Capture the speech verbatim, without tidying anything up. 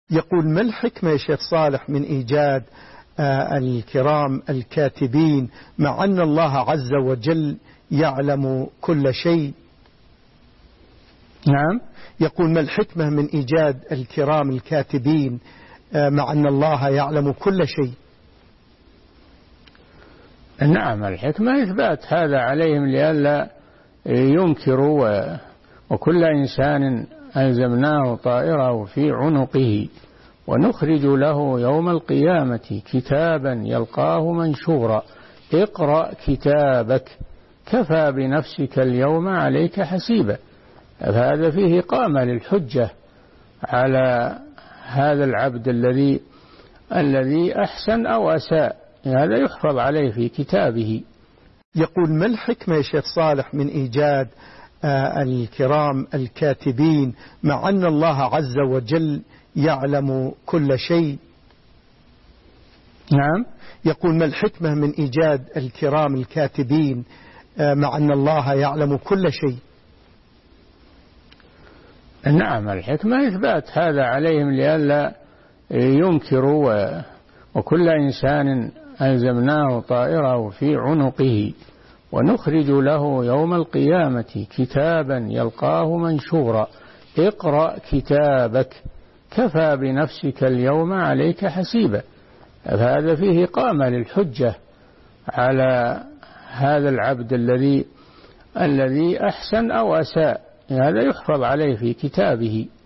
يقول: ما الحكمة يا شيخ صالح من إيجاد آه الكرام الكاتبين مع أن الله عز وجل يعلم كل شيء؟ نعم. يقول: ما الحكمة من إيجاد الكرام الكاتبين آه مع أن الله يعلم كل شيء؟ نعم، الحكمة إثبات هذا عليهم لئلا ينكروا، وكل إنسان ألزمناه طائره في عنقه ونخرج له يوم القيامة كتابا يلقاه منشورا اقرأ كتابك كفى بنفسك اليوم عليك حسيبا. هذا فيه إقامة للحجة على هذا العبد الذي الذي أحسن أو أساء، هذا يحفظ عليه في كتابه. يقول: ما الحكمة يا شيخ صالح من إيجاد آه الكرام الكاتبين مع أن الله عز وجل يعلم كل شيء؟ نعم. يقول: ما الحكمة من إيجاد الكرام الكاتبين آه مع أن الله يعلم كل شيء؟ نعم، الحكمة إثبات هذا عليهم لئلا ينكروا، وكل إنسان ألزمناه طائره في عنقه ونخرج له يوم القيامة كتابا يلقاه منشورا اقرأ كتابك كفى بنفسك اليوم عليك حسيبا. هذا فيه إقامة للحجة على هذا العبد الذي الذي أحسن أو أساء، هذا يحفظ عليه في كتابه.